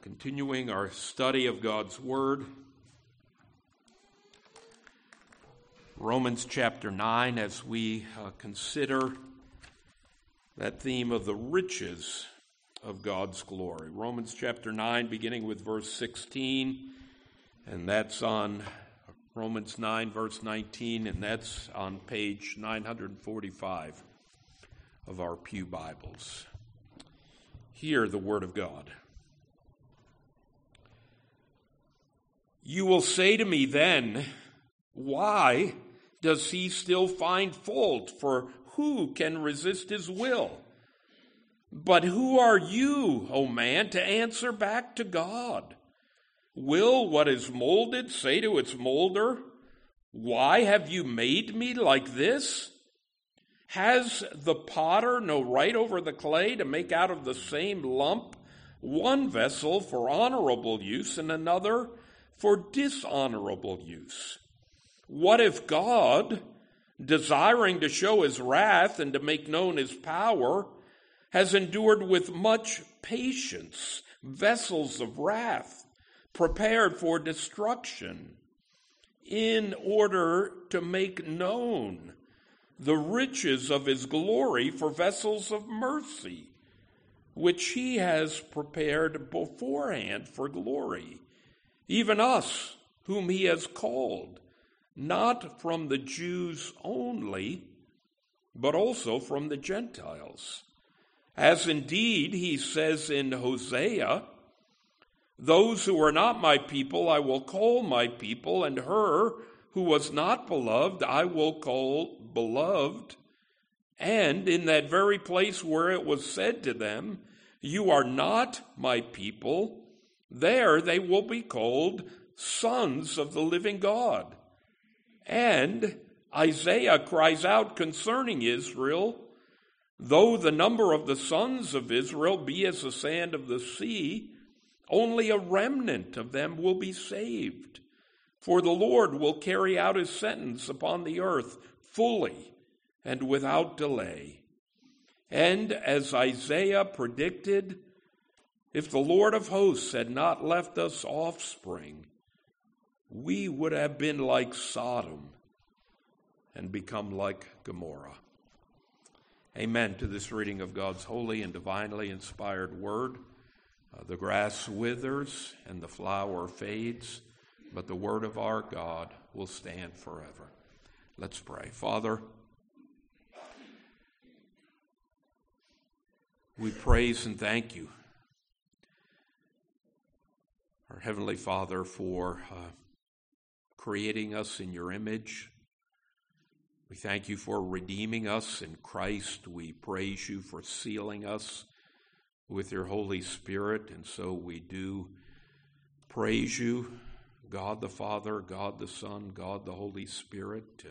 Continuing our study of God's Word, Romans chapter 9, as we consider that theme of the riches of God's glory. Romans chapter 9, beginning with verse 16, and that's on Romans 9, verse 19, and that's on page 945 of our Pew Bibles. Hear the Word of God. You will say to me then, why does he still find fault? For who can resist his will? But who are you, O man, to answer back to God? Will what is molded say to its molder, why have you made me like this? Has the potter no right over the clay to make out of the same lump one vessel for honorable use and another for dishonorable use? What if God, desiring to show his wrath and to make known his power, has endured with much patience vessels of wrath, prepared for destruction, in order to make known the riches of his glory for vessels of mercy, which he has prepared beforehand for glory, even us, whom he has called, not from the Jews only, but also from the Gentiles. As indeed he says in Hosea, those who are not my people I will call my people, and her who was not beloved I will call beloved. And in that very place where it was said to them, you are not my people, there they will be called sons of the living God. And Isaiah cries out concerning Israel, though the number of the sons of Israel be as the sand of the sea, only a remnant of them will be saved. For the Lord will carry out his sentence upon the earth fully and without delay. And as Isaiah predicted, if the Lord of hosts had not left us offspring, we would have been like Sodom and become like Gomorrah. Amen to this reading of God's holy and divinely inspired word. The grass withers and the flower fades, but the word of our God will stand forever. Let's pray. Father, we praise and thank you, our Heavenly Father, for creating us in your image. We thank you for redeeming us in Christ. We praise you for sealing us with your Holy Spirit. And so we do praise you, God the Father, God the Son, God the Holy Spirit. And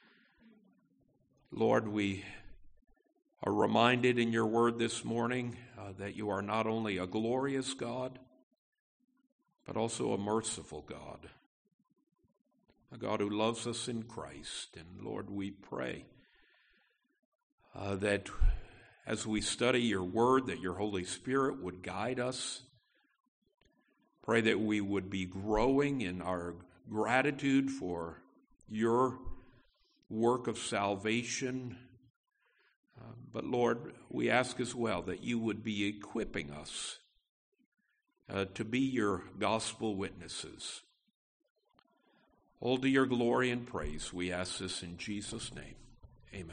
Lord, we are reminded in your word this morning that you are not only a glorious God, but also a merciful God, a God who loves us in Christ. And Lord, we pray that as we study your word, that your Holy Spirit would guide us. Pray that we would be growing in our gratitude for your work of salvation. But Lord, we ask as well that you would be equipping us to be your gospel witnesses. All to your glory and praise, we ask this in Jesus' name. Amen.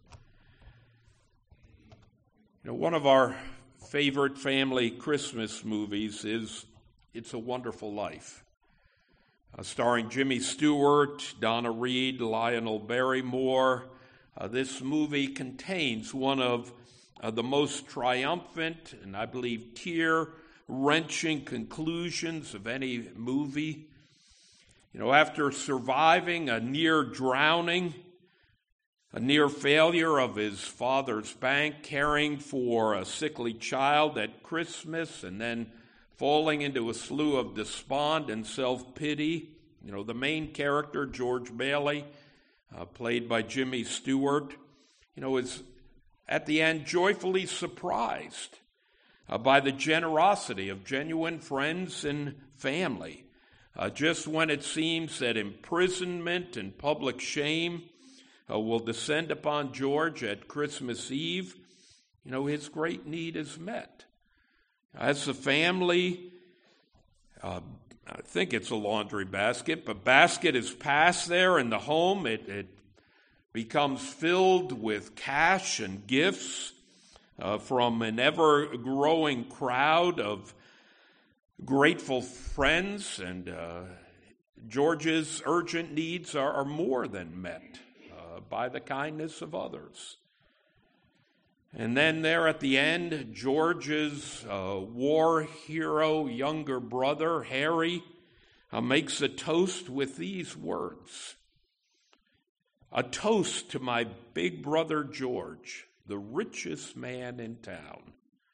You know, one of our favorite family Christmas movies is It's a Wonderful Life, starring Jimmy Stewart, Donna Reed, Lionel Barrymore. This movie contains one of the most triumphant and I believe tear-wrenching conclusions of any movie. You know, after surviving a near drowning, a near failure of his father's bank, caring for a sickly child at Christmas, and then falling into a slough of despond and self-pity, you know, the main character, George Bailey, played by Jimmy Stewart, you know, is at the end joyfully surprised by the generosity of genuine friends and family. Just when it seems that imprisonment and public shame will descend upon George at Christmas Eve, his great need is met. As the family, I think it's a laundry basket, but basket is passed there in the home. It becomes filled with cash and gifts from an ever-growing crowd of grateful friends, and George's urgent needs are more than met by the kindness of others. And then there at the end, George's war hero younger brother, Harry, makes a toast with these words: "A toast to my big brother George, the richest man in town."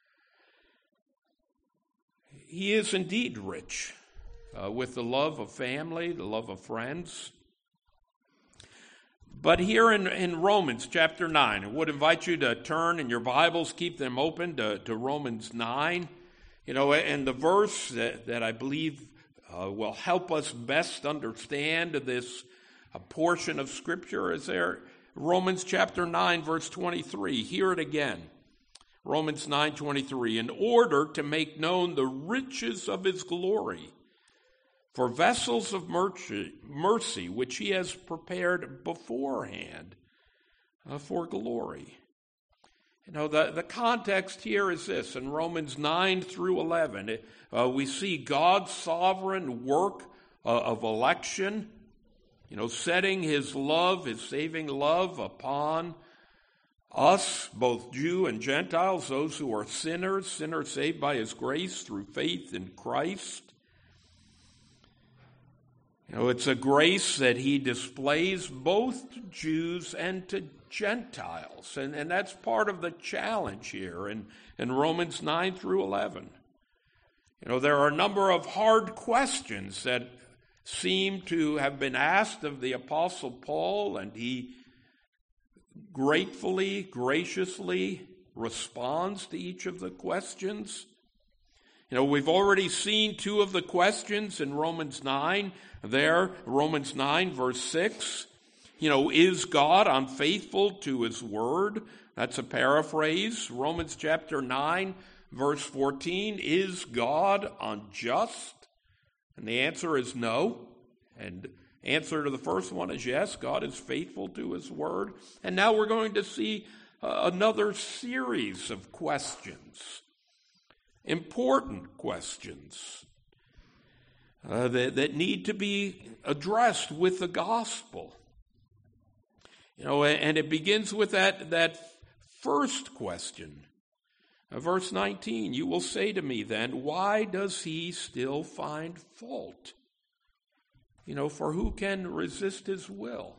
He is indeed rich with the love of family, the love of friends. But here in Romans chapter 9, I would invite you to turn in your Bibles, keep them open to Romans 9. And the verse that I believe will help us best understand this portion of Scripture is there, Romans chapter 9, verse 23. Hear it again. Romans 9:23, "In order to make known the riches of his glory, for vessels of mercy, which he has prepared beforehand for glory." The context here is this. In Romans 9 through 11, we see God's sovereign work of election, setting his love, his saving love upon us, both Jew and Gentiles, those who are sinners saved by his grace through faith in Christ. It's a grace that he displays both to Jews and to Gentiles. And that's part of the challenge here in Romans 9 through 11. There are a number of hard questions that seem to have been asked of the Apostle Paul, and he gratefully, graciously responds to each of the questions. We've already seen two of the questions in Romans 9. There, Romans 9, verse 6. Is God unfaithful to his word? That's a paraphrase. Romans chapter 9, verse 14. Is God unjust? And the answer is no. And answer to the first one is yes, God is faithful to his word. And now we're going to see another series of questions, important questions that need to be addressed with the gospel. And it begins with that first question. Verse 19, "You will say to me then, why does he still find fault? For who can resist his will?"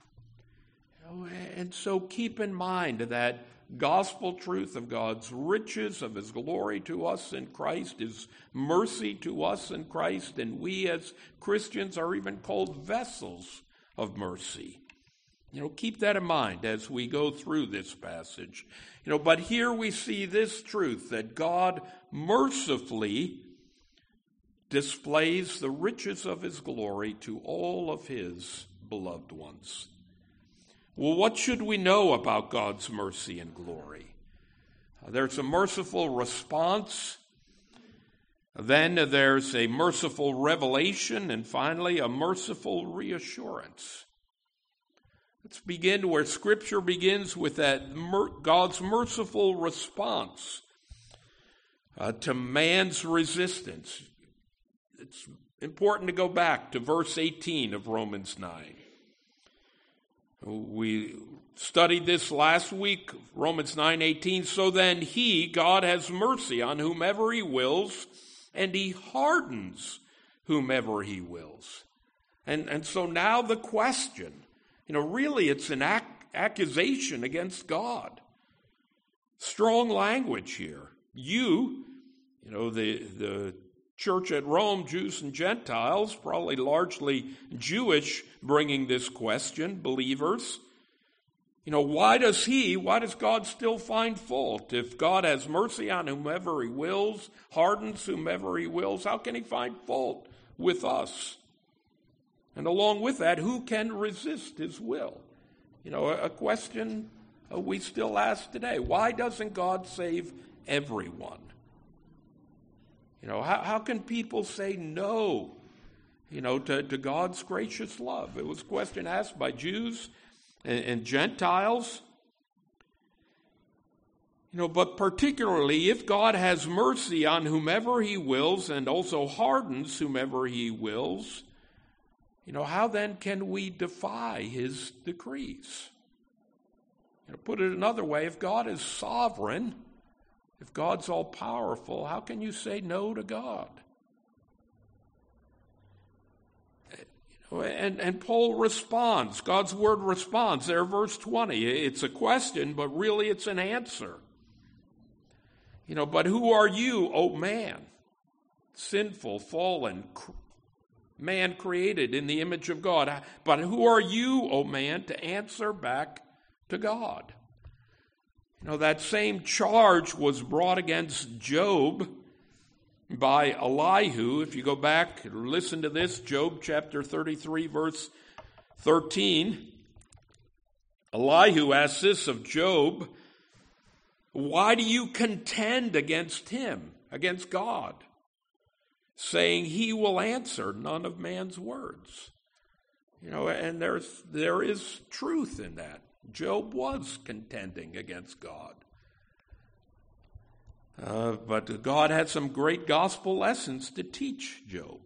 And so keep in mind that gospel truth of God's riches, of his glory to us in Christ, his mercy to us in Christ, and we as Christians are even called vessels of mercy. Keep that in mind as we go through this passage. But here we see this truth, that God mercifully displays the riches of his glory to all of his beloved ones. Well, what should we know about God's mercy and glory? There's a merciful response. Then there's a merciful revelation, and finally a merciful reassurance. Let's begin where Scripture begins with that God's merciful response to man's resistance. It's important to go back to verse 18 of Romans 9. We studied this last week, Romans 9:18. "So then God has mercy on whomever he wills, and he hardens whomever he wills." And so now the question, really it's an accusation against God. Strong language here. The church at Rome, Jews and Gentiles, probably largely Jewish, bringing this question, believers. Why does God still find fault? If God has mercy on whomever he wills, hardens whomever he wills, how can he find fault with us? And along with that, who can resist his will? A question we still ask today. Why doesn't God save everyone? How can people say no, to God's gracious love? It was a question asked by Jews and Gentiles. But particularly if God has mercy on whomever he wills and also hardens whomever he wills, how then can we defy his decrees? Put it another way, if God is sovereign, if God's all-powerful, how can you say no to God? And Paul responds. God's word responds. There, verse 20. It's a question, but really it's an answer. But who are you, O man? Sinful, fallen, man created in the image of God. But who are you, O man, to answer back to God? That same charge was brought against Job by Elihu. If you go back and listen to this, Job chapter 33, verse 13. Elihu asks this of Job, why do you contend against him, against God, saying he will answer none of man's words? And there is truth in that. Job was contending against God. But God had some great gospel lessons to teach Job.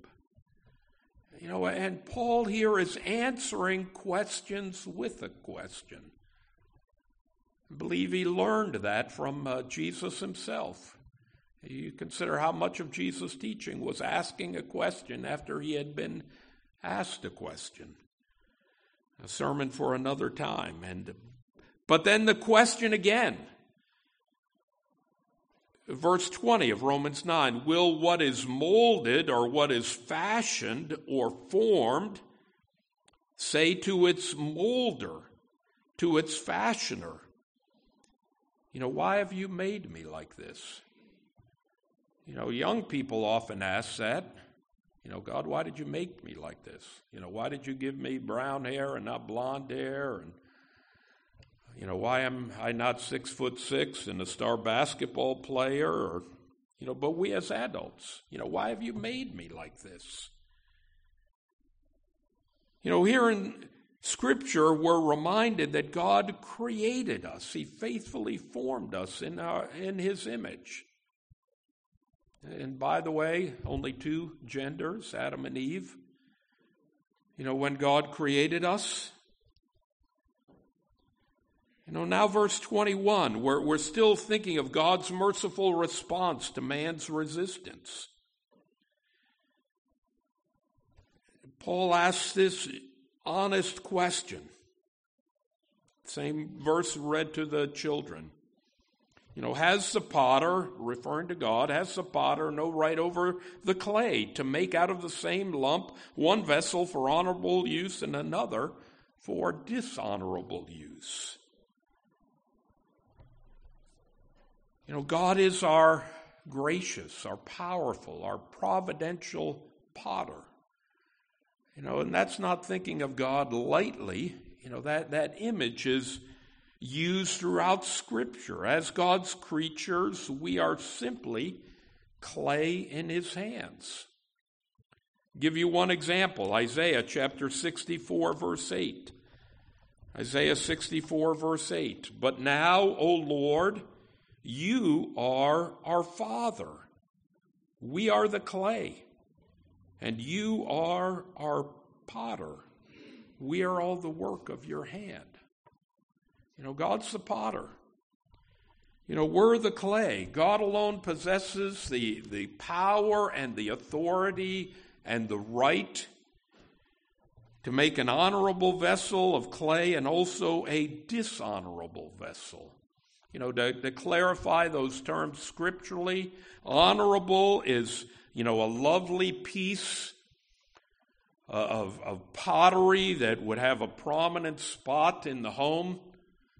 And Paul here is answering questions with a question. I believe he learned that from Jesus himself. You consider how much of Jesus' teaching was asking a question after he had been asked a question. A sermon for another time. But then the question again. Verse 20 of Romans 9, will what is molded or what is fashioned or formed say to its molder, to its fashioner, why have you made me like this? Young people often ask that. God, why did you make me like this? Why did you give me brown hair and not blonde hair? And, why am I not 6'6" and a star basketball player? Or, but we as adults, why have you made me like this? Here in Scripture, we're reminded that God created us. He faithfully formed us in his image. And by the way, only two genders, Adam and Eve. When God created us. Now verse 21, we're still thinking of God's merciful response to man's resistance. Paul asks this honest question. Same verse read to the children. Has the potter, referring to God, has the potter no right over the clay to make out of the same lump one vessel for honorable use and another for dishonorable use? God is our gracious, our powerful, our providential potter. And that's not thinking of God lightly. That image is used throughout Scripture. As God's creatures, we are simply clay in his hands. Give you one example, Isaiah chapter 64, verse 8. Isaiah 64, verse 8. But now, O Lord, you are our Father. We are the clay, and you are our potter. We are all the work of your hand. God's the potter. We're the clay. God alone possesses the power and the authority and the right to make an honorable vessel of clay and also a dishonorable vessel. To clarify those terms scripturally, honorable is, a lovely piece of pottery that would have a prominent spot in the home.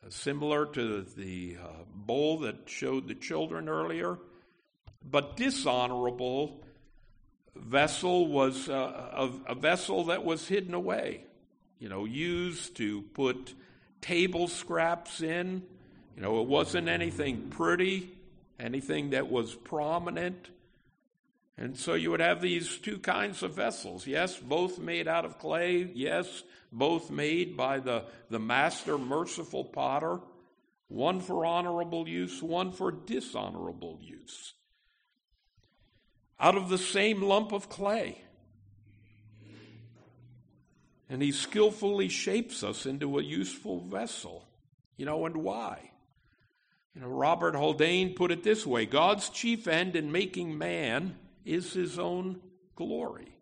similar to the bowl that showed the children earlier. But dishonorable vessel was a vessel that was hidden away, used to put table scraps in. It wasn't anything pretty, anything that was prominent. And so you would have these two kinds of vessels. Yes, both made out of clay. Yes, both made by the master merciful potter. One for honorable use, one for dishonorable use. Out of the same lump of clay. And he skillfully shapes us into a useful vessel. And why? Robert Haldane put it this way: God's chief end in making man is his own glory.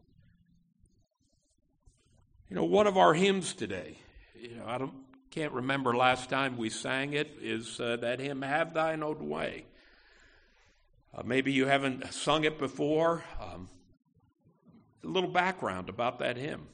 One of our hymns today, can't remember last time we sang it, is that hymn, Have Thine Own Way. Maybe you haven't sung it before. A little background about that hymn.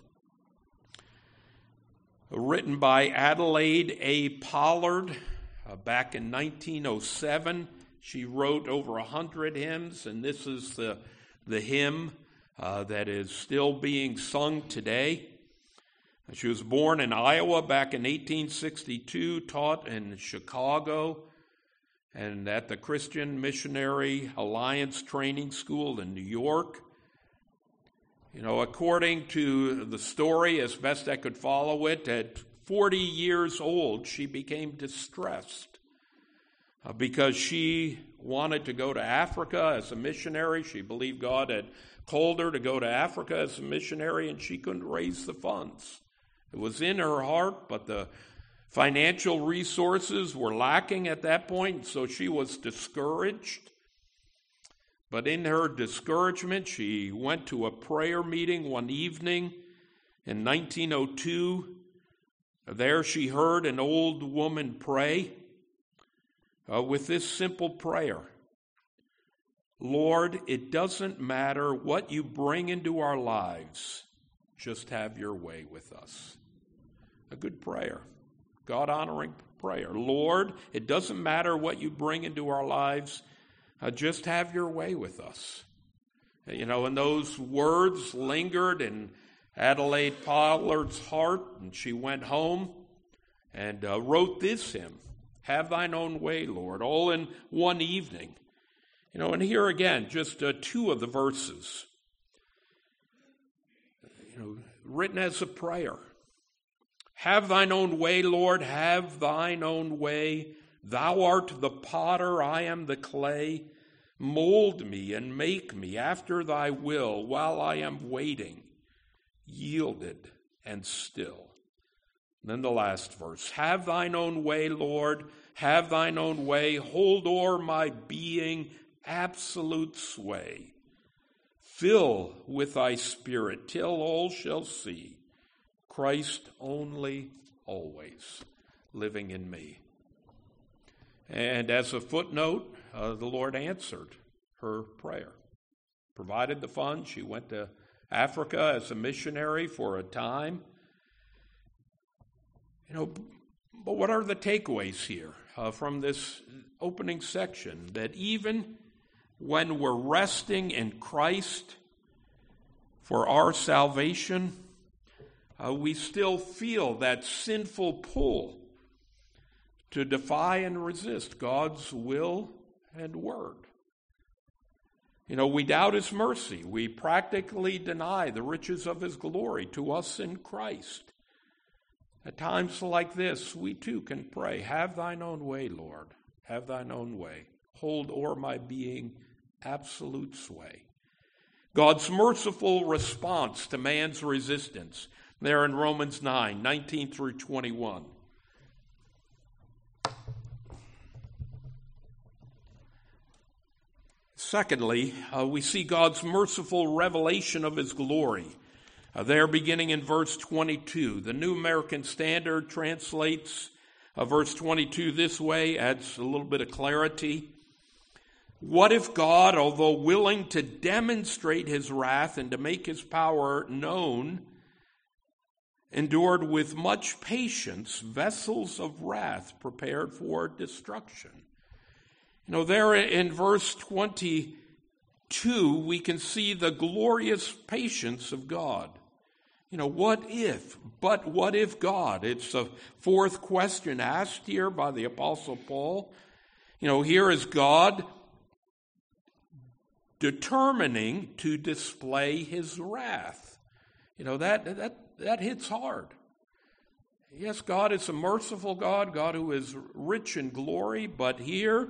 Written by Adelaide A. Pollard back in 1907. She wrote over 100 hymns, and this is the hymn that is still being sung today. She was born in Iowa back in 1862, taught in Chicago, and at the Christian Missionary Alliance Training School in New York. According to the story, as best I could follow it, at 40 years old, she became distressed because she wanted to go to Africa as a missionary. She believed God had called her to go to Africa as a missionary, and she couldn't raise the funds. It was in her heart, but the financial resources were lacking at that point, so she was discouraged. But in her discouragement, she went to a prayer meeting one evening in 1902. There she heard an old woman pray with this simple prayer: Lord, it doesn't matter what you bring into our lives, just have your way with us. A good prayer, God-honoring prayer. Lord, it doesn't matter what you bring into our lives, just have your way with us. And those words lingered in Adelaide Pollard's heart, and she went home and wrote this hymn, Have Thine Own Way, Lord, all in one evening. And here again, just two of the verses, written as a prayer. Have thine own way, Lord, have thine own way. Thou art the potter, I am the clay. Mold me and make me after thy will while I am waiting, yielded and still. Then the last verse. Have thine own way, Lord, have thine own way. Hold o'er my being absolute sway. Fill with thy spirit till all shall see Christ only, always, living in me. And as a footnote, the Lord answered her prayer. Provided the funds. She went to Africa as a missionary for a time. But what are the takeaways here from this opening section? That even when we're resting in Christ for our salvation, we still feel that sinful pull to defy and resist God's will and word. We doubt his mercy. We practically deny the riches of his glory to us in Christ. At times like this, we too can pray, have thine own way, Lord, have thine own way. Hold o'er my being absolute sway. God's merciful response to man's resistance, there in Romans 9, 19 through 21. Secondly, we see God's merciful revelation of his glory. There beginning in verse 22. The New American Standard translates verse 22 this way, adds a little bit of clarity. What if God, although willing to demonstrate his wrath and to make his power known, endured with much patience vessels of wrath prepared for destruction. There in verse 22, we can see the glorious patience of God. What if? But what if God? It's the fourth question asked here by the Apostle Paul. Here is God determining to display his wrath. That hits hard. Yes, God is a merciful God, God who is rich in glory, but here,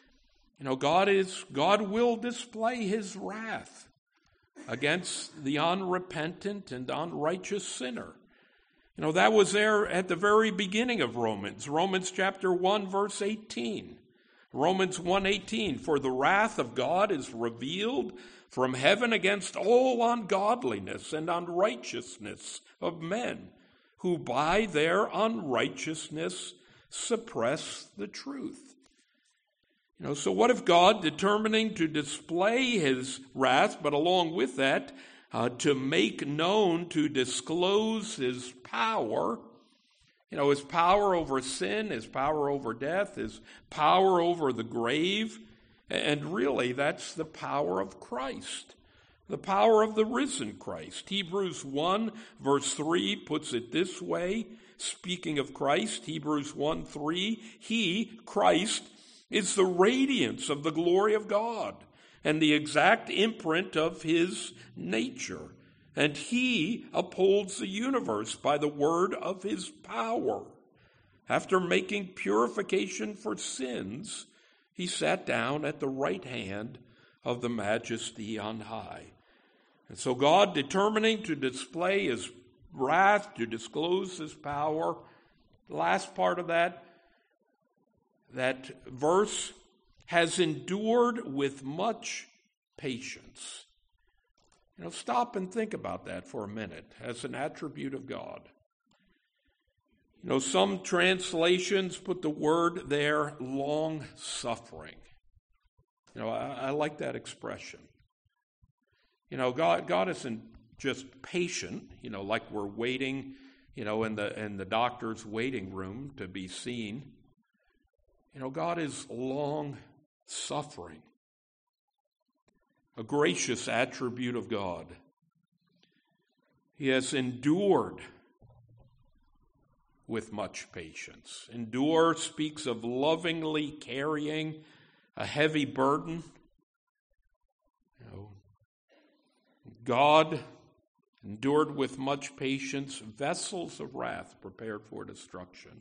God will display his wrath against the unrepentant and unrighteous sinner. That was there at the very beginning of Romans. Romans chapter 1, verse 18. Romans 1:18, for the wrath of God is revealed from heaven against all ungodliness and unrighteousness of men, who by their unrighteousness suppress the truth. So what if God, determining to display his wrath, but along with that, to make known, to disclose his power, his power over sin, his power over death, his power over the grave, and really that's the power of Christ, the power of the risen Christ. Hebrews 1 verse 3 puts it this way, speaking of Christ, Hebrews 1:3, he, Christ, is the radiance of the glory of God and the exact imprint of his nature. And he upholds the universe by the word of his power. After making purification for sins, he sat down at the right hand of the Majesty on high. And so God, determining to display his wrath, to disclose his power, the last part of that verse, has endured with much patience. Stop and think about that for a minute as an attribute of God. Some translations put the word there, long suffering. I like that expression. God isn't just patient, like we're waiting, in the doctor's waiting room to be seen. God is long suffering. A gracious attribute of God. He has endured with much patience. Endure speaks of lovingly carrying a heavy burden. God endured with much patience vessels of wrath prepared for destruction.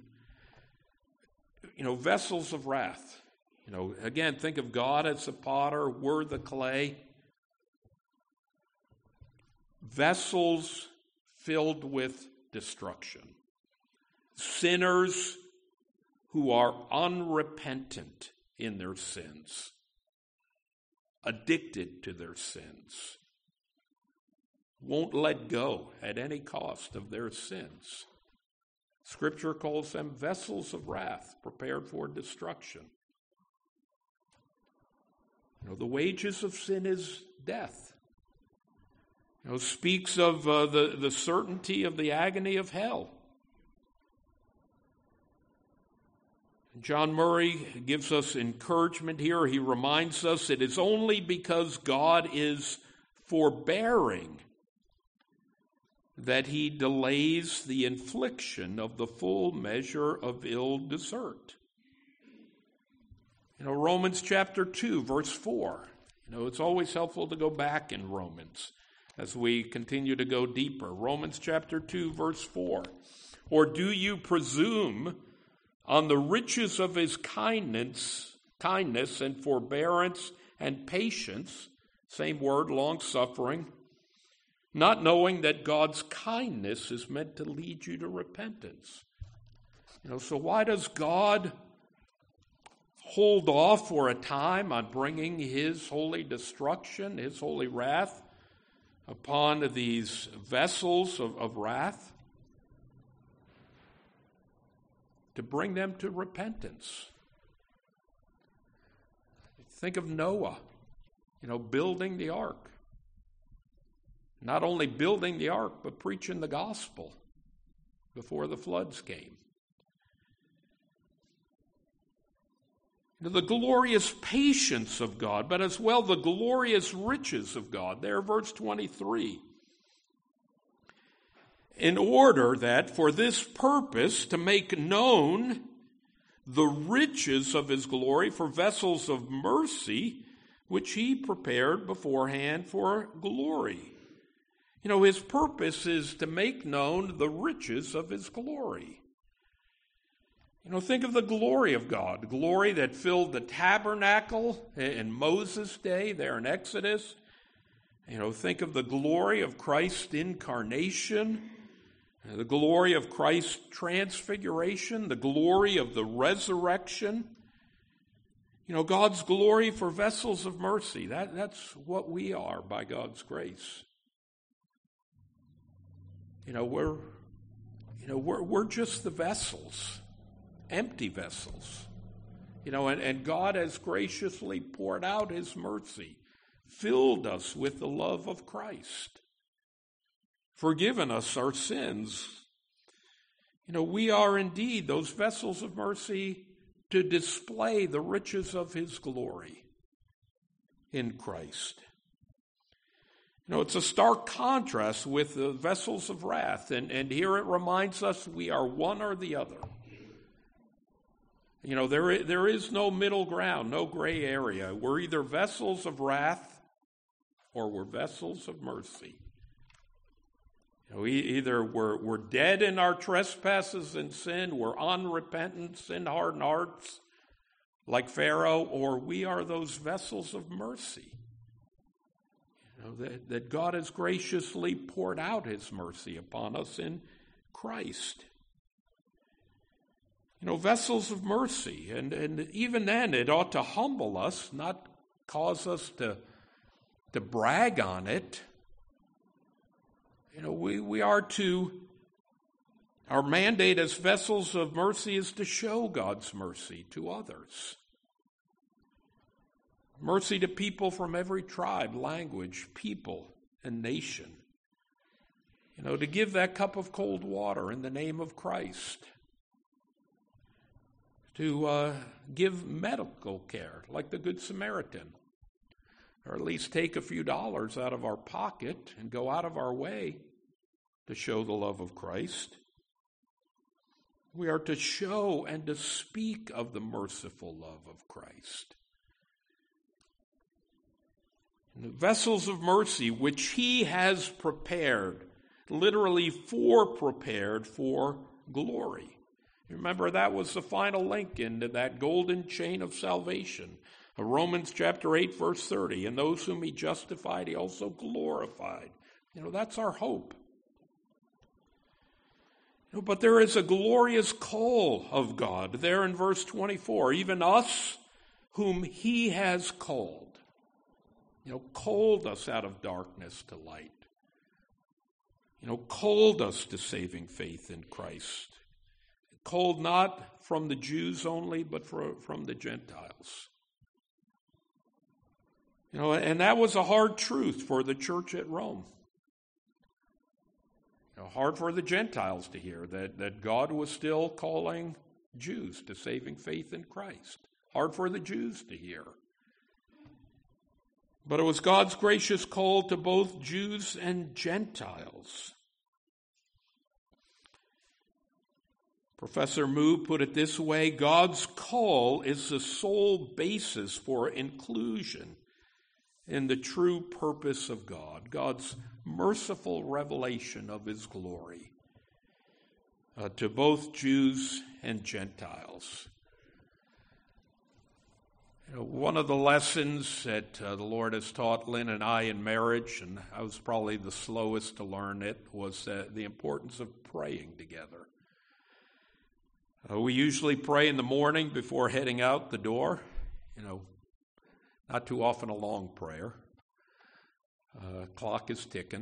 Vessels of wrath. Again, think of God as the potter, we're the clay. Vessels filled with destruction. Sinners who are unrepentant in their sins, addicted to their sins, won't let go at any cost of their sins. Scripture calls them vessels of wrath prepared for destruction. The wages of sin is death. Speaks of the certainty of the agony of hell. John Murray gives us encouragement here. He reminds us it is only because God is forbearing that he delays the infliction of the full measure of ill desert. Romans chapter 2, verse 4. It's always helpful to go back in Romans as we continue to go deeper. Romans chapter 2, verse 4. Or do you presume on the riches of his kindness and forbearance and patience, same word, long-suffering, not knowing that God's kindness is meant to lead you to repentance? So why does God hold off for a time on bringing his holy destruction, his holy wrath upon these vessels of wrath? To bring them to repentance. Think of Noah, building the ark. Not only building the ark, but preaching the gospel. before the floods came. The glorious patience of God, but as well the glorious riches of God. There, verse 23. In order that for this purpose to make known the riches of his glory for vessels of mercy, which he prepared beforehand for glory. His purpose is to make known the riches of his glory. Think of the glory of God, glory that filled the tabernacle in Moses' day there in Exodus. Think of the glory of Christ's incarnation, the glory of Christ's transfiguration, the glory of the resurrection. God's glory for vessels of mercy. That's what we are by God's grace. We're just the vessels. Empty vessels. And God has graciously poured out his mercy, filled us with the love of Christ, forgiven us our sins. We are indeed those vessels of mercy to display the riches of his glory in Christ. It's a stark contrast with the vessels of wrath, and here it reminds us we are one or the other. There is no middle ground, no gray area. We're either vessels of wrath or we're vessels of mercy. Either we're dead in our trespasses and sin, we're unrepentant, sin-hardened hearts like Pharaoh, or we are those vessels of mercy. That God has graciously poured out his mercy upon us in Christ. Vessels of mercy. And even then, it ought to humble us, not cause us to brag on it. We are our mandate as vessels of mercy is to show God's mercy to others. Mercy to people from every tribe, language, people, and nation. To give that cup of cold water in the name of Christ. To give medical care, like the Good Samaritan, or at least take a few dollars out of our pocket and go out of our way to show the love of Christ. We are to show and to speak of the merciful love of Christ. And the vessels of mercy which he has prepared, literally prepared for glory. Remember, that was the final link into that golden chain of salvation. Romans chapter 8, verse 30. And those whom he justified, he also glorified. That's our hope. But there is a glorious call of God there in verse 24. Even us whom he has called. Called us out of darkness to light. Called us to saving faith in Christ. Called not from the Jews only, but from the Gentiles. And that was a hard truth for the church at Rome. Hard for the Gentiles to hear that God was still calling Jews to saving faith in Christ. Hard for the Jews to hear. But it was God's gracious call to both Jews and Gentiles. Professor Moo put it this way: God's call is the sole basis for inclusion in the true purpose of God, God's merciful revelation of his glory to both Jews and Gentiles. One of the lessons that the Lord has taught Lynn and I in marriage, and I was probably the slowest to learn it, was the importance of praying together. We usually pray in the morning before heading out the door. Not too often a long prayer. Clock is ticking.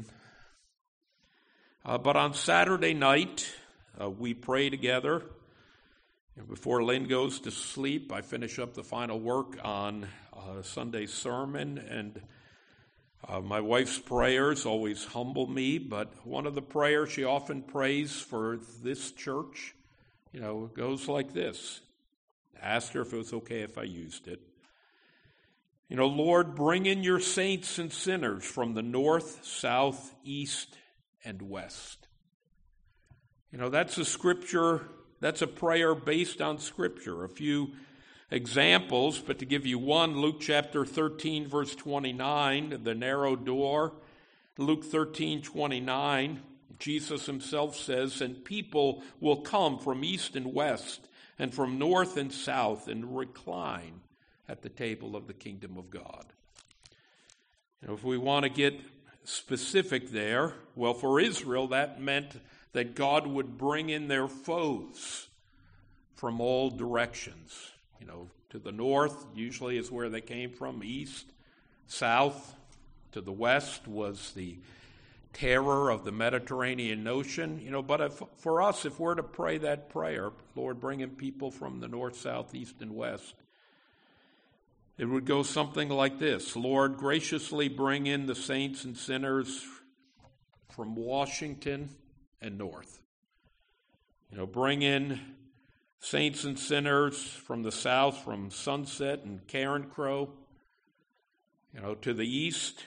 But on Saturday night, we pray together. Before Lynn goes to sleep, I finish up the final work on Sunday's sermon, and My wife's prayers always humble me, but one of the prayers she often prays for this church, goes like this. I asked her if it was okay if I used it. Lord, bring in your saints and sinners from the north, south, east, and west. That's a scripture, that's a prayer based on scripture. A few examples, but to give you one, Luke chapter 13, verse 29, the narrow door. Luke 13:29, Jesus himself says, and people will come from east and west and from north and south and recline at the table of the kingdom of God. If we want to get specific there, well, for Israel, that meant that God would bring in their foes from all directions. To the north usually is where they came from, east, south. To the west was the terror of the Mediterranean Ocean. But for us, if we're to pray that prayer, Lord, bring in people from the north, south, east, and west, it would go something like this. Lord, graciously bring in the saints and sinners from Washington and north. Bring in saints and sinners from the south, from Sunset and Carencro, to the east.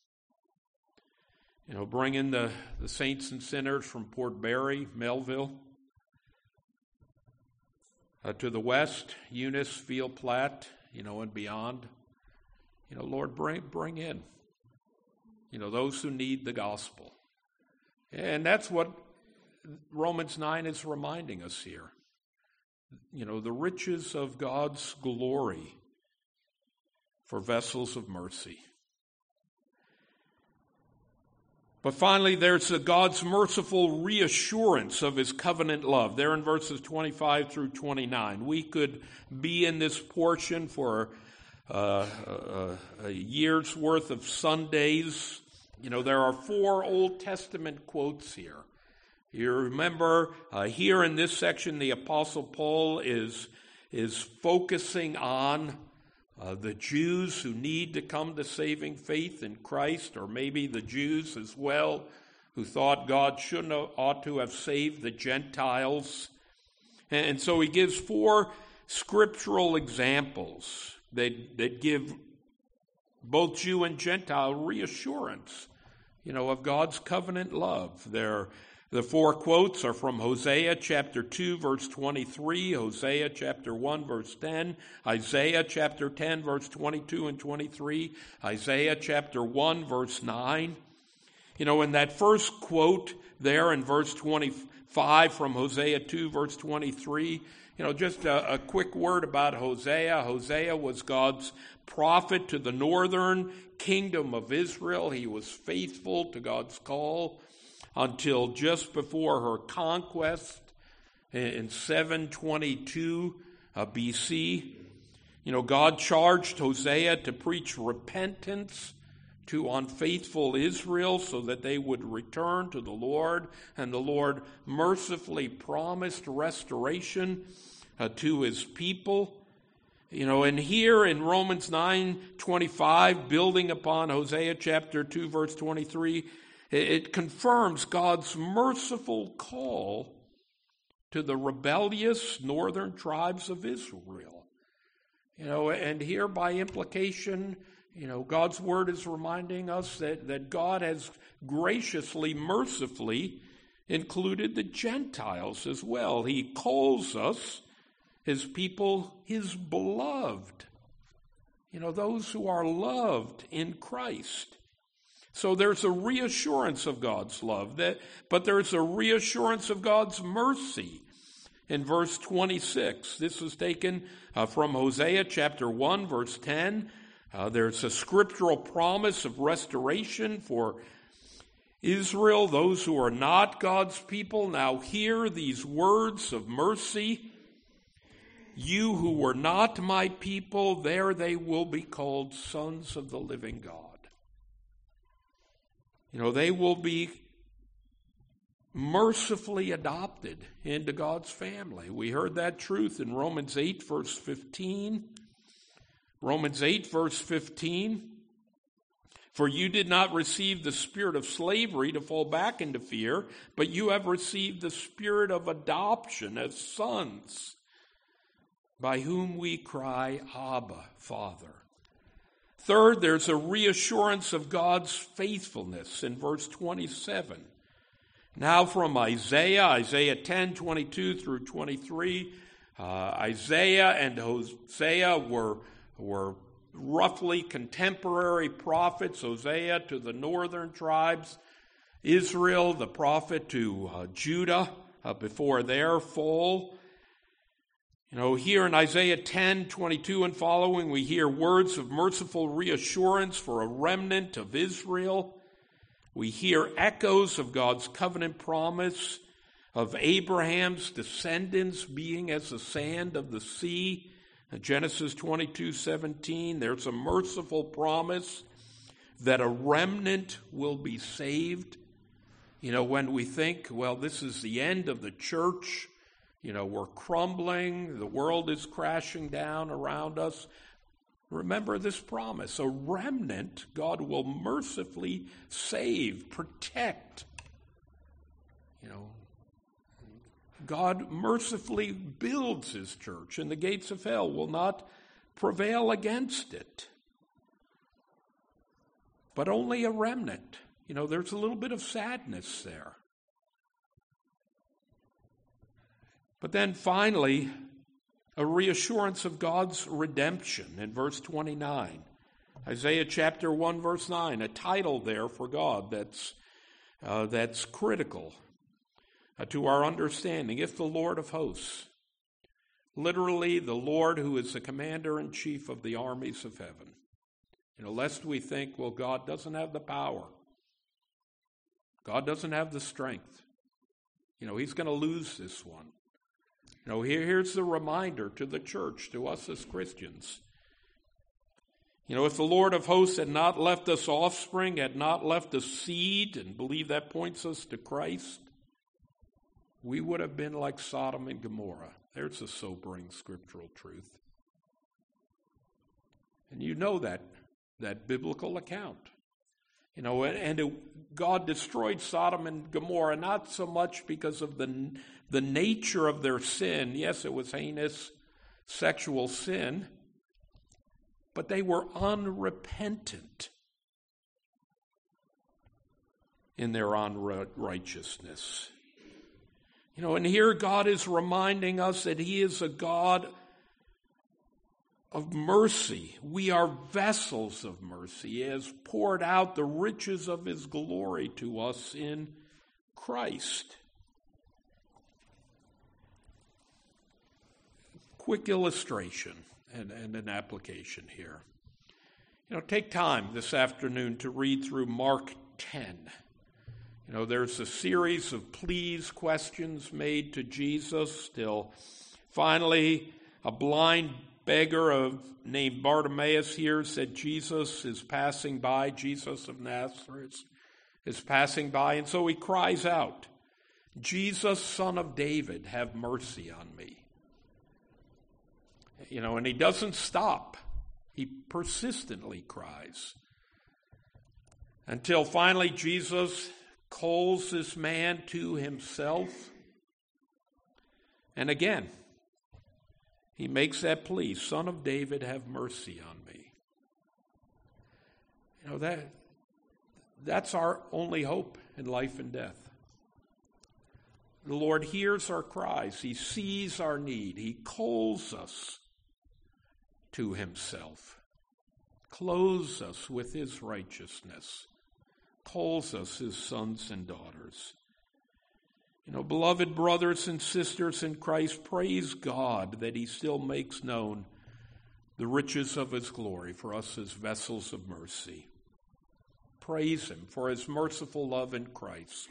Bring in the saints and sinners from Port Barry, Melville. To the west, Eunice, Field Platte, and beyond. Lord, bring in, those who need the gospel. And that's what Romans 9 is reminding us here. The riches of God's glory for vessels of mercy. But finally, there's God's merciful reassurance of his covenant love. There in verses 25 through 29. We could be in this portion for a year's worth of Sundays. There are 4 Old Testament quotes here. You remember here in this section, the Apostle Paul is focusing on the Jews who need to come to saving faith in Christ, or maybe the Jews as well who thought God ought to have saved the Gentiles. And so he gives 4 scriptural examples that give both Jew and Gentile reassurance, of God's covenant love. The 4 quotes are from Hosea chapter 2, verse 23, Hosea chapter 1, verse 10, Isaiah chapter 10, verse 22 and 23, Isaiah chapter 1, verse 9. In that first quote there in verse 25 from Hosea 2, verse 23, just a quick word about Hosea. Hosea was God's prophet to the northern kingdom of Israel. He was faithful to God's call until just before her conquest in 722 BC. God charged Hosea to preach repentance to unfaithful Israel so that they would return to the Lord, and the Lord mercifully promised restoration to his people. And here in Romans 9:25, building upon Hosea chapter 2, verse 23, it confirms God's merciful call to the rebellious northern tribes of Israel. And here by implication, God's word is reminding us that God has graciously, mercifully included the Gentiles as well. He calls us, his people, his beloved. Those who are loved in Christ. So there's a reassurance of God's love, but there's a reassurance of God's mercy. In verse 26, this is taken from Hosea chapter 1, verse 10. There's a scriptural promise of restoration for Israel, those who are not God's people. Now hear these words of mercy. You who were not my people, there they will be called sons of the living God. They will be mercifully adopted into God's family. We heard that truth in Romans 8, verse 15. Romans 8, verse 15. For you did not receive the spirit of slavery to fall back into fear, but you have received the spirit of adoption as sons, by whom we cry, Abba, Father. Third, there's a reassurance of God's faithfulness in verse 27. Now from Isaiah 10, 22 through 23, Isaiah and Hosea were roughly contemporary prophets. Hosea to the northern tribes, Israel, the prophet to Judah before their fall. Here in Isaiah 10, 22 and following, we hear words of merciful reassurance for a remnant of Israel. We hear echoes of God's covenant promise of Abraham's descendants being as the sand of the sea. In Genesis 22:17, there's a merciful promise that a remnant will be saved. When we think, well, this is the end of the church, we're crumbling, the world is crashing down around us. Remember this promise. A remnant God will mercifully save, protect. God mercifully builds his church, and the gates of hell will not prevail against it. But only a remnant. There's a little bit of sadness there. But then finally, a reassurance of God's redemption in verse 29. Isaiah chapter 1, verse 9, a title there for God that's critical to our understanding. If the Lord of hosts, literally the Lord who is the commander-in-chief of the armies of heaven. Lest we think, well, God doesn't have the power. God doesn't have the strength. He's going to lose this one. Here's the reminder to the church, to us as Christians. If the Lord of hosts had not left us offspring, had not left us seed, and believe that points us to Christ, we would have been like Sodom and Gomorrah. There's a sobering scriptural truth. And that biblical account. God destroyed Sodom and Gomorrah not so much because of the nature of their sin. Yes, it was heinous sexual sin, but they were unrepentant in their unrighteousness. And here God is reminding us that he is a God of mercy. We are vessels of mercy. He has poured out the riches of his glory to us in Christ. Quick illustration and an application here. Take time this afternoon to read through Mark 10. There's a series of pleas, questions made to Jesus till finally a blind beggar named Bartimaeus here said Jesus is passing by. Jesus of Nazareth is passing by. And so he cries out, Jesus, Son of David, have mercy on me. And he doesn't stop. He persistently cries. Until finally Jesus calls this man to himself. And again, he makes that plea, Son of David, have mercy on me. That's our only hope in life and death. The Lord hears our cries. He sees our need. He calls us to himself, clothes us with his righteousness, calls us his sons and daughters. Beloved brothers and sisters in Christ, praise God that he still makes known the riches of his glory for us as vessels of mercy. Praise him for his merciful love in Christ.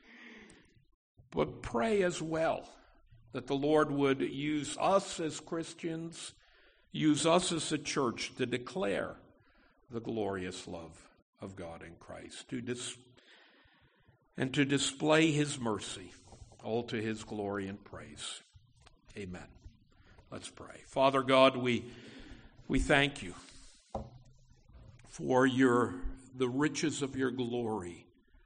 But pray as well that the Lord would use us as Christians, use us as a church to declare the glorious love of God in Christ, and to display his mercy, all to his glory and praise. Amen. Let's pray. Father God, we thank you for the riches of your glory,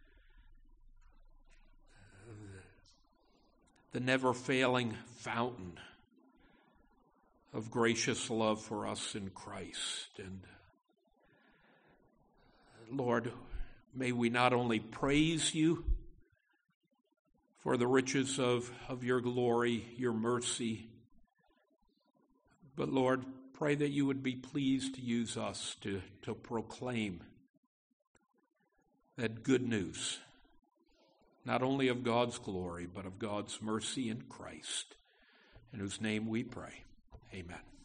the never-failing fountain of gracious love for us in Christ. And Lord, may we not only praise you for the riches of your glory, your mercy, but Lord, pray that you would be pleased to use us to proclaim that good news, not only of God's glory, but of God's mercy in Christ, in whose name we pray. Amen.